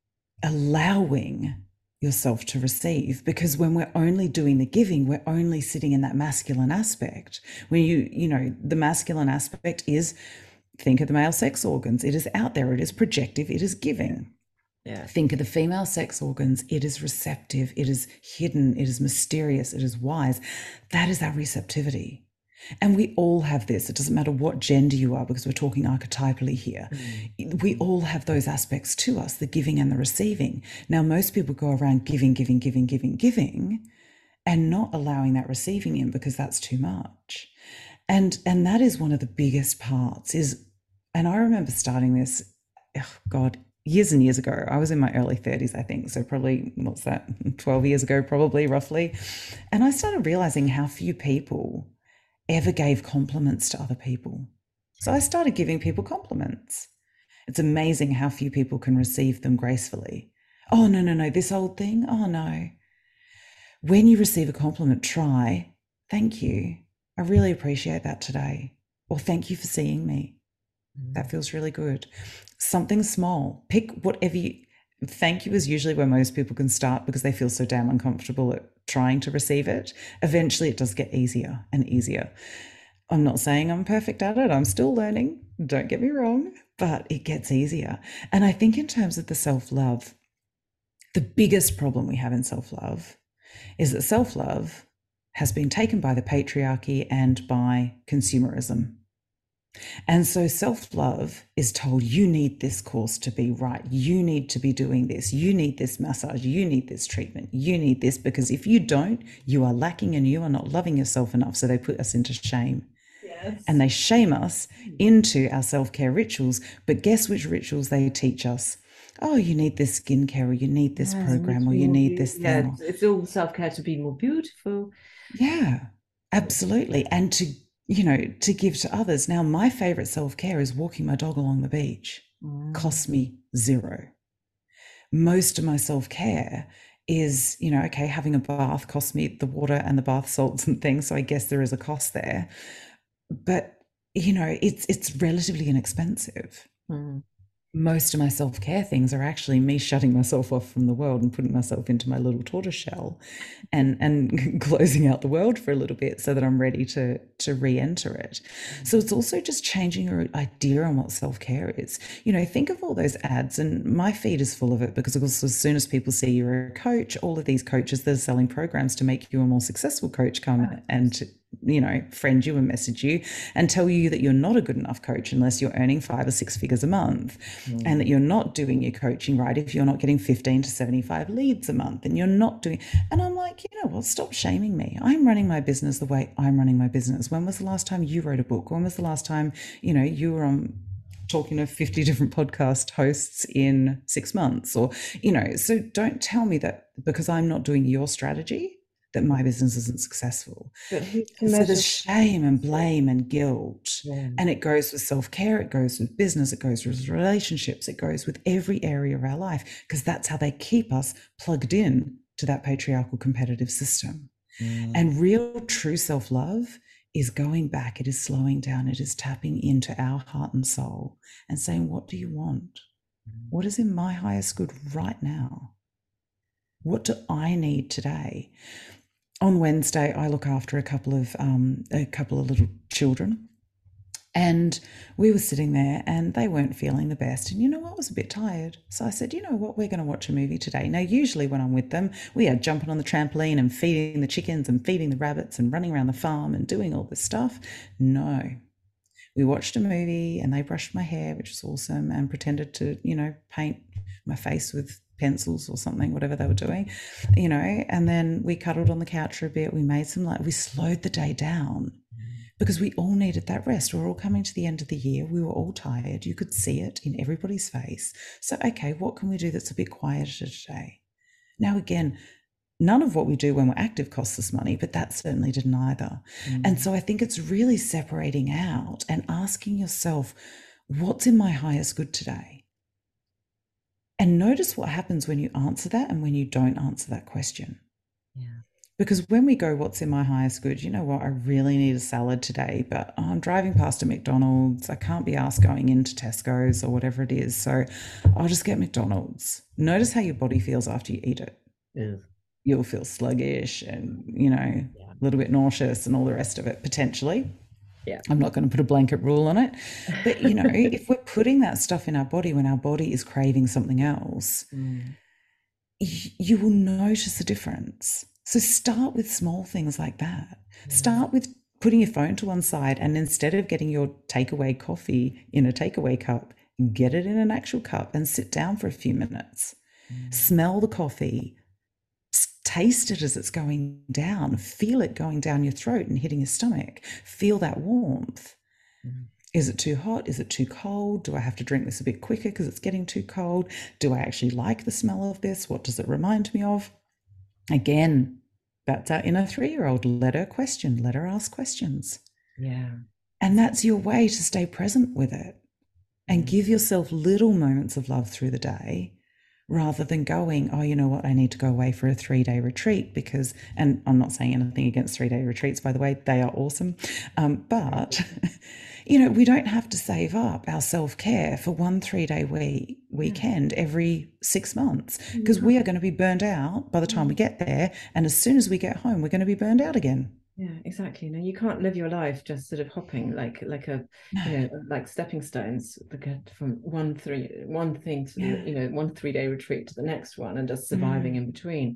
allowing yourself to receive, because when we're only doing the giving, we're only sitting in that masculine aspect. When you, you know, the masculine aspect is, think of the male sex organs. It is out there. It is projective. It is giving. Yeah. Think of the female sex organs. It is receptive. It is hidden. It is mysterious. It is wise. That is our receptivity. And we all have this. It doesn't matter what gender you are, because we're talking archetypally here. Mm. We all have those aspects to us, the giving and the receiving. Now, most people go around giving, giving, giving, giving, giving, and not allowing that receiving in, because that's too much. And, and that is one of the biggest parts is, and I remember starting this, oh God, years and years ago. I was in my early thirties, I think. So probably, what's that, twelve years ago, probably, roughly. And I started realizing how few people ever gave compliments to other people. So I started giving people compliments. It's amazing how few people can receive them gracefully. Oh, no, no, no, this old thing? Oh, no. When you receive a compliment, try, thank you. I really appreciate that today. Or thank you for seeing me. That feels really good. Something small. Pick whatever you, thank you is usually where most people can start, because they feel so damn uncomfortable at trying to receive it. Eventually it does get easier and easier. I'm not saying I'm perfect at it. I'm still learning. Don't get me wrong, but it gets easier. And I think in terms of the self-love, the biggest problem we have in self-love is that self-love has been taken by the patriarchy and by consumerism. And so self-love is told, you need this course to be right. You need to be doing this. You need this massage. You need this treatment. You need this, because if you don't, you are lacking and you are not loving yourself enough. So they put us into shame. Yes. And they shame us into our self-care rituals. But guess which rituals they teach us? Oh, you need this skincare, or you need this yes, program, or you need this yeah, thing. It's all self-care to be more beautiful. Yeah, absolutely. And to you know, to give to others. Now, my favorite self-care is walking my dog along the beach. Mm. Costs me zero. Most of my self-care is, you know, okay, having a bath costs me the water and the bath salts and things. So I guess there is a cost there. But, you know, it's it's relatively inexpensive. Mm. Most of my self-care things are actually me shutting myself off from the world and putting myself into my little tortoise shell and, and closing out the world for a little bit so that I'm ready to, to re-enter it. So it's also just changing your idea on what self-care is. You know, think of all those ads, and my feed is full of it, because of course, as soon as people see you're a coach, all of these coaches that are selling programs to make you a more successful coach come right. and you know, friend you and message you and tell you that you're not a good enough coach unless you're earning five or six figures a month, mm. and that you're not doing your coaching right if you're not getting fifteen to seventy-five leads a month, and you're not doing, and I'm like, you know what, stop shaming me. I'm running my business the way I'm running my business. When was the last time you wrote a book? When was the last time, you know, you were on talking to fifty different podcast hosts in six months or, you know, so don't tell me that because I'm not doing your strategy, that my business isn't successful. But who can And so measure there's shame and blame and guilt. Yeah. And it goes with self-care, it goes with business, it goes with relationships, it goes with every area of our life, because that's how they keep us plugged in to that patriarchal competitive system. Mm. And real true self-love is going back, it is slowing down, it is tapping into our heart and soul and saying, what do you want? Mm. What is in my highest good right now? What do I need today? On Wednesday, I look after a couple of um, a couple of little children, and we were sitting there and they weren't feeling the best. And you know what? I was a bit tired. So I said, you know what? We're going to watch a movie today. Now, usually when I'm with them, we are jumping on the trampoline and feeding the chickens and feeding the rabbits and running around the farm and doing all this stuff. No. We watched a movie and they brushed my hair, which was awesome, and pretended to, you know, paint my face with pencils or something, whatever they were doing, you know, and then we cuddled on the couch for a bit. We made some light. We slowed the day down because we all needed that rest. We were all coming to the end of the year. We were all tired. You could see it in everybody's face. So, okay, what can we do that's a bit quieter today? Now, again, none of what we do when we're active costs us money, but that certainly didn't either. Mm. And so I think it's really separating out and asking yourself, what's in my highest good today? And notice what happens when you answer that and when you don't answer that question. Yeah. Because when we go, what's in my highest good? You know what? I really need a salad today, but oh, I'm driving past a McDonald's. I can't be asked going into Tesco's or whatever it is. So I'll just get McDonald's. Notice how your body feels after you eat it. Yeah. You'll feel sluggish and, you know, yeah. a little bit nauseous and all the rest of it, potentially. Yeah. I'm not going to put a blanket rule on it. But, you know, if we're putting that stuff in our body when our body is craving something else, mm. y- you will notice a difference. So start with small things like that. Yeah. Start with putting your phone to one side, and instead of getting your takeaway coffee in a takeaway cup, get it in an actual cup and sit down for a few minutes. Mm. Smell the coffee. Taste it as it's going down, feel it going down your throat and hitting your stomach, feel that warmth. Mm. Is it too hot? Is it too cold? Do I have to drink this a bit quicker because it's getting too cold? Do I actually like the smell of this? What does it remind me of? Again, that's our inner three-year-old. Let her question, let her ask questions. Yeah. And that's your way to stay present with it and mm. give yourself little moments of love through the day, rather than going, oh, you know what, I need to go away for a three-day retreat because, and I'm not saying anything against three-day retreats, by the way, they are awesome. Um, but, you know, we don't have to save up our self-care for one three-day week, weekend every six months because we are going to be burned out by the time we get there. And as soon as we get home, we're going to be burned out again. Yeah, exactly. No, you can't live your life just sort of hopping like like a no. you know like stepping stones, from one three one thing to yeah. the, you know one three day retreat to the next one and just surviving mm. in between.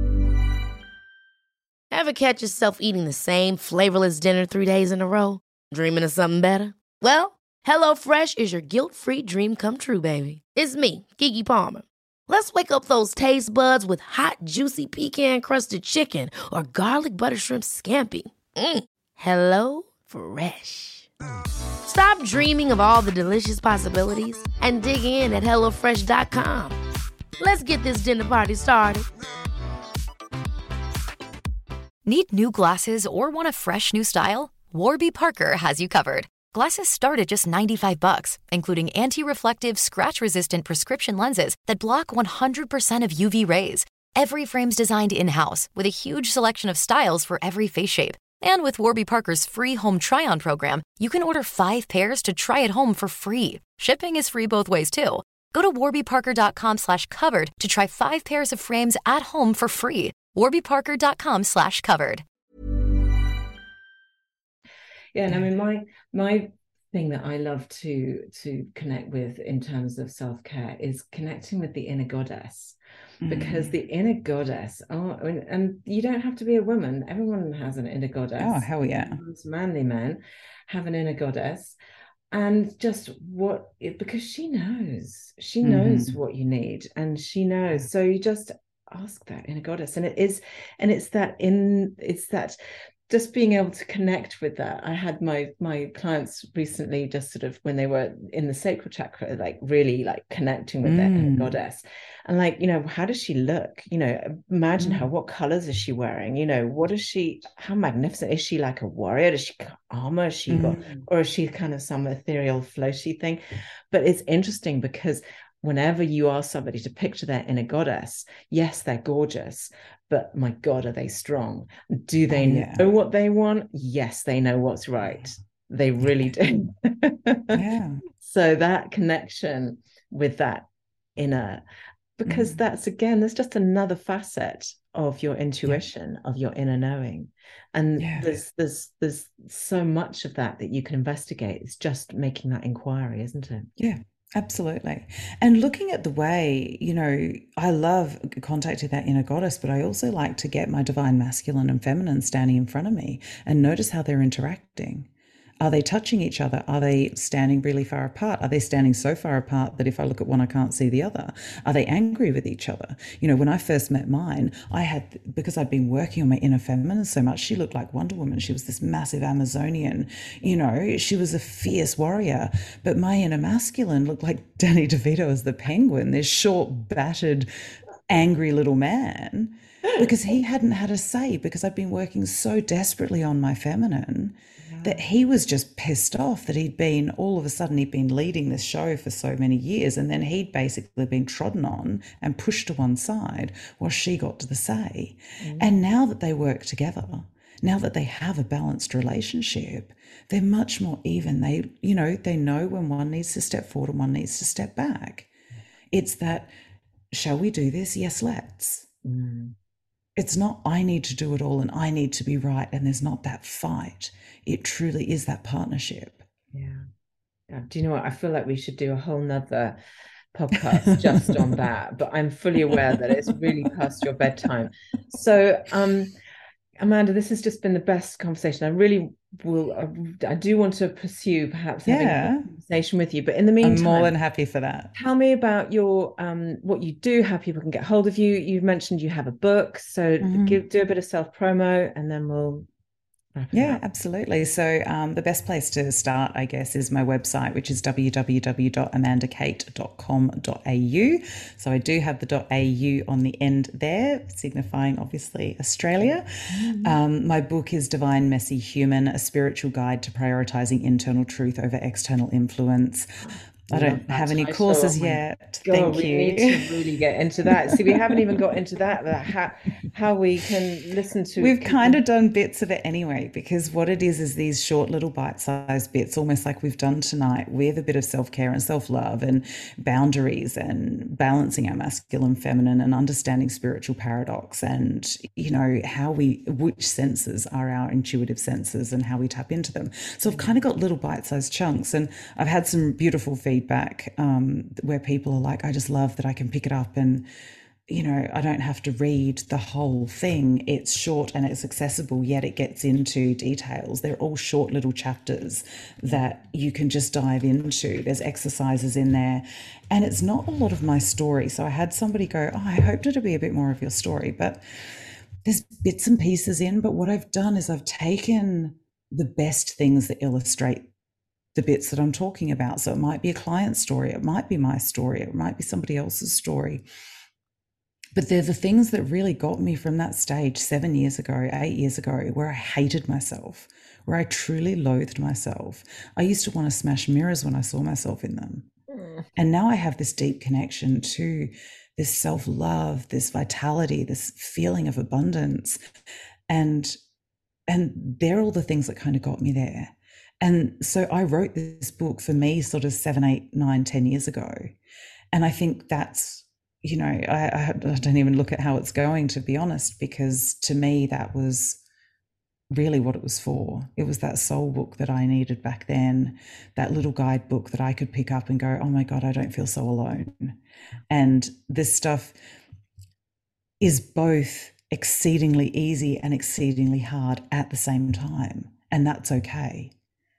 Ever catch yourself eating the same flavorless dinner three days in a row? Dreaming of something better? Well, HelloFresh is your guilt-free dream come true, baby. It's me, Keke Palmer. Let's wake up those taste buds with hot, juicy pecan-crusted chicken or garlic butter shrimp scampi. Mm. Hello Fresh. Stop dreaming of all the delicious possibilities and dig in at hello fresh dot com. Let's get this dinner party started. Need new glasses or want a fresh new style? Warby Parker has you covered. Glasses start at just ninety-five bucks, including anti-reflective, scratch-resistant prescription lenses that block one hundred percent of U V rays. Every frame's designed in-house with a huge selection of styles for every face shape. And with Warby Parker's free home try-on program, you can order five pairs to try at home for free. Shipping is free both ways, too. Go to warby parker dot com slash covered to try five pairs of frames at home for free. warby parker dot com slash covered. Yeah, and I mean, my my thing that I love to to connect with in terms of self-care is connecting with the inner goddess, mm. because the inner goddess, oh, and, and you don't have to be a woman. Everyone has an inner goddess. Oh, hell yeah. Manly men have an inner goddess. And just what, because she knows, she knows mm-hmm. what you need, and she knows. So you just ask that inner goddess, and it is, and it's that in, it's that just being able to connect with that. I had my my clients recently, just sort of when they were in the sacral chakra, like really like connecting with mm. their inner goddess, and like, you know, how does she look? You know, imagine mm. her. What colors is she wearing? You know, what is she? How magnificent is she? Like a warrior? Does she got armor? Has she mm. got, or is she kind of some ethereal, floaty thing? But it's interesting because whenever you ask somebody to picture their inner goddess, yes, they're gorgeous, but my God, are they strong? Do they oh, yeah. know what they want? Yes, they know what's right. They really do. Yeah. So that connection with that inner, because mm. that's, again, there's just another facet of your intuition, yeah. of your inner knowing. And yeah. there's there's there's so much of that that you can investigate. It's just making that inquiry, isn't it? Yeah. Absolutely. And looking at the way, you know, I love contacting that inner goddess, but I also like to get my divine masculine and feminine standing in front of me and notice how they're interacting. Are they touching each other? Are they standing really far apart? Are they standing so far apart that if I look at one, I can't see the other? Are they angry with each other? You know, when I first met mine, I had, because I'd been working on my inner feminine so much, she looked like Wonder Woman. She was this massive Amazonian, you know, she was a fierce warrior. But my inner masculine looked like Danny DeVito as the Penguin, this short, battered, angry little man, because he hadn't had a say, because I'd been working so desperately on my feminine that he was just pissed off that he'd been, all of a sudden he'd been leading this show for so many years, and then he'd basically been trodden on and pushed to one side while she got to the say. Mm. And now that they work together, now that they have a balanced relationship, they're much more even. They, you know, they know when one needs to step forward and one needs to step back. It's that, shall we do this? Yes, let's. Mm. It's not, I need to do it all and I need to be right, and there's not that fight. It truly is that partnership. Yeah. yeah. Do you know what? I feel like we should do a whole nother podcast just on that, but I'm fully aware that it's really past your bedtime. So, um, Amanda, this has just been the best conversation. I really will, I do want to pursue perhaps having yeah. a conversation with you, but in the meantime, I'm more than happy for that. Tell me about your, um, what you do, how people can get hold of you. You mentioned you have a book, so mm-hmm. give, do a bit of self-promo and then we'll Yeah, absolutely. So um, the best place to start, I guess, is my website, which is w w w dot amanda kate dot com dot a u. So I do have the .au on the end there, signifying obviously Australia. Mm-hmm. Um, my book is Divine Messy Human, a spiritual guide to prioritizing internal truth over external influence. I don't have any courses yet. God, Thank we you. need to really get into that. See, we haven't even got into that, that how, how we can listen to. We've kind of done bits of it anyway, because what it is is these short little bite-sized bits, almost like we've done tonight, with a bit of self-care and self-love and boundaries and balancing our masculine, feminine, and understanding spiritual paradox, and, you know, how we, which senses are our intuitive senses and how we tap into them. So I've kind of got little bite-sized chunks, and I've had some beautiful feedback feedback um, where people are like, I just love that I can pick it up and, you know, I don't have to read the whole thing. It's short and it's accessible, yet it gets into details. They're all short little chapters that you can just dive into. There's exercises in there, and it's not a lot of my story. So I had somebody go, oh, I hoped it'd be a bit more of your story, but there's bits and pieces in. But what I've done is I've taken the best things that illustrate the bits that I'm talking about. So it might be a client story, it might be my story, it might be somebody else's story. But they're the things that really got me from that stage seven years ago, eight years ago, where I hated myself, where I truly loathed myself. I used to want to smash mirrors when I saw myself in them. Mm. And now I have this deep connection to this self-love, this vitality, this feeling of abundance. And, and they're all the things that kind of got me there. And so I wrote this book for me sort of seven, eight, nine, ten years ago. And I think that's, you know, I, I don't even look at how it's going, to be honest, because to me, that was really what it was for. It was that soul book that I needed back then, that little guidebook that I could pick up and go, oh my God, I don't feel so alone. And this stuff is both exceedingly easy and exceedingly hard at the same time. And that's okay.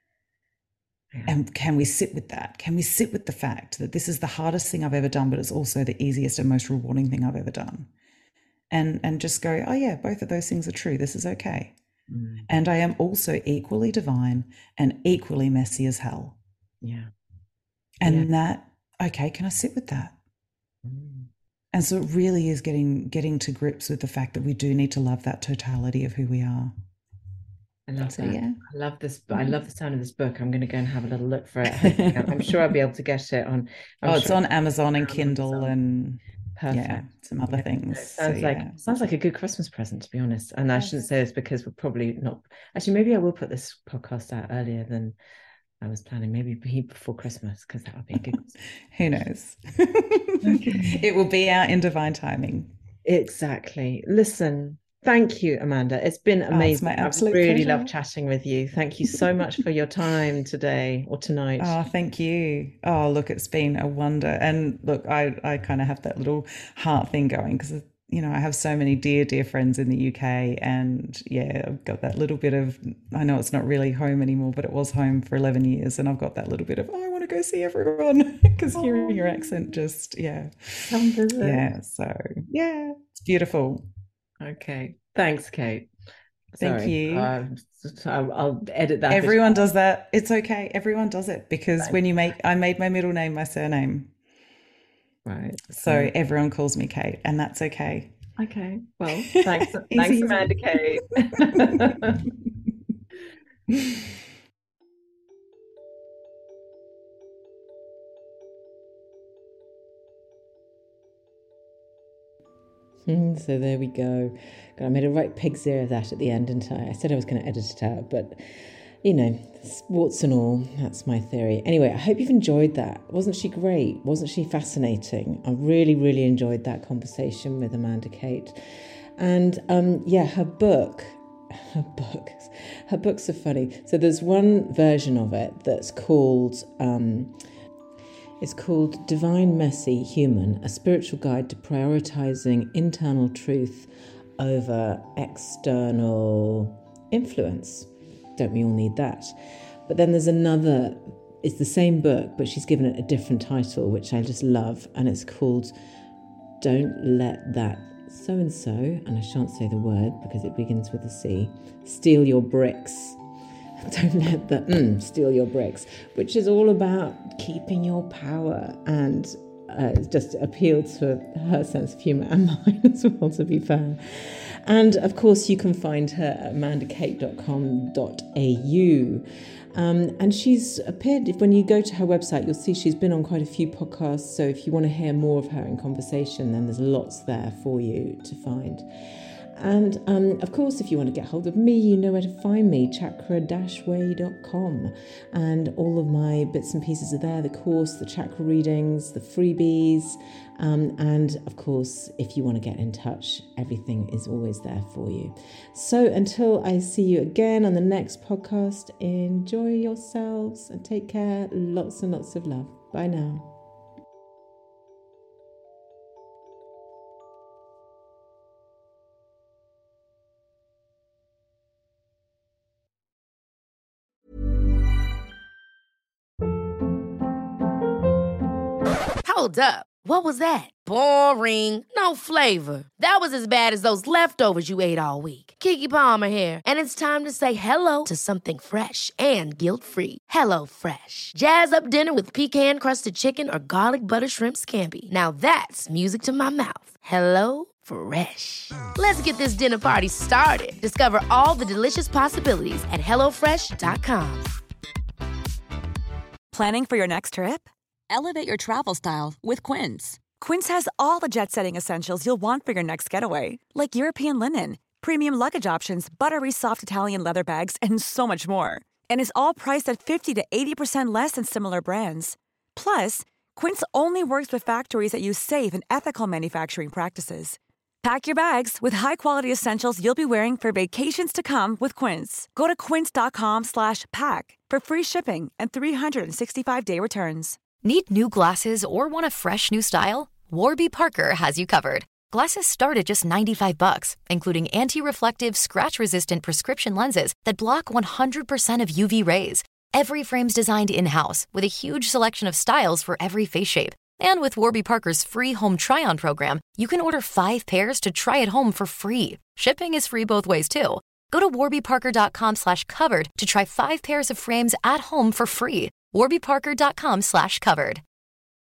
And can we sit with that? Can we sit with the fact that this is the hardest thing I've ever done, but it's also the easiest and most rewarding thing I've ever done? And and just go, oh yeah, both of those things are true. This is okay. Mm. And I am also equally divine and equally messy as hell. Yeah. And yeah. that, okay, can I sit with that? Mm. And so it really is getting getting to grips with the fact that we do need to love that totality of who we are. I love so, that. Yeah. I love this. I love the sound of this book. I'm going to go and have a little look for it. I'm sure I'll be able to get it on. I'm oh, sure it's on Amazon and Kindle Amazon. and Perfect. Yeah, some other yeah. things. It sounds so, like yeah. sounds like a good Christmas present, to be honest. And yes. I shouldn't say this because we're probably not. Actually, maybe I will put this podcast out earlier than I was planning. Maybe before Christmas, because that would be a good. Who knows? Okay. It will be out in divine timing. Exactly. Listen. Thank you, Amanda. It's been amazing. Oh, it's my absolute I've really pleasure. loved chatting with you. Thank you so much for your time today or tonight. Oh, thank you. Oh, look, it's been a wonder. And look, I, I kind of have that little heart thing going because, you know, I have so many dear, dear friends in the U K. And yeah, I've got that little bit of, I know it's not really home anymore, but it was home for eleven years. And I've got that little bit of, oh, I want to go see everyone because oh. hearing your accent just, yeah. Come visit. Yeah. So, yeah, it's beautiful. Okay. Thanks, Kate. Thank Sorry. you. Uh, I'll, I'll edit that. Everyone does that. It's okay. Everyone does it because Thanks. when you make, I made my middle name my surname. Right. So right. everyone calls me Kate and that's okay. Okay. Well, thanks. Thanks, Amanda Kate. So there we go. God, I made a right pig's ear of that at the end, didn't I? I said I was going to edit it out, but, you know, warts and all, that's my theory. Anyway, I hope you've enjoyed that. Wasn't she great? Wasn't she fascinating? I really, really enjoyed that conversation with Amanda Kate. And, um, yeah, her book, her books, her books are funny. So there's one version of it that's called... Um, It's called Divine Messy Human, a spiritual guide to prioritizing internal truth over external influence. Don't we all need that? But then there's another, it's the same book, but she's given it a different title, which I just love, and it's called Don't Let That So-and-so, and I shan't say the word because it begins with a C, Steal Your Bricks. Don't let the mm, steal your bricks, which is all about keeping your power and uh, just appealed to her sense of humour and mine as well, to be fair. And of course, you can find her at amanda kate dot com dot a u. Um, and she's appeared, when you go to her website, you'll see she's been on quite a few podcasts. So if you want to hear more of her in conversation, then there's lots there for you to find. And, um, of course, if you want to get hold of me, you know where to find me, chakra dash way dot com. And all of my bits and pieces are there, the course, the chakra readings, the freebies. Um, and, of course, if you want to get in touch, everything is always there for you. So until I see you again on the next podcast, enjoy yourselves and take care. Lots and lots of love. Bye now. Hold up. What was that? Boring. No flavor. That was as bad as those leftovers you ate all week. Keke Palmer here, and it's time to say hello to something fresh and guilt-free. Hello Fresh. Jazz up dinner with pecan-crusted chicken or garlic butter shrimp scampi. Now that's music to my mouth. Hello Fresh. Let's get this dinner party started. Discover all the delicious possibilities at hello fresh dot com. Planning for your next trip? Elevate your travel style with Quince. Quince has all the jet-setting essentials you'll want for your next getaway, like European linen, premium luggage options, buttery soft Italian leather bags, and so much more. And is all priced at fifty to eighty percent less than similar brands. Plus, Quince only works with factories that use safe and ethical manufacturing practices. Pack your bags with high-quality essentials you'll be wearing for vacations to come with Quince. Go to quince dot com slash pack for free shipping and three sixty-five day returns. Need new glasses or want a fresh new style? Warby Parker has you covered. Glasses start at just ninety-five bucks, including anti-reflective, scratch-resistant prescription lenses that block one hundred percent of U V rays. Every frame's designed in-house with a huge selection of styles for every face shape. And with Warby Parker's free home try-on program, you can order five pairs to try at home for free. Shipping is free both ways, too. Go to warbyparker.com slash covered to try five pairs of frames at home for free. warbyparker.com slash covered.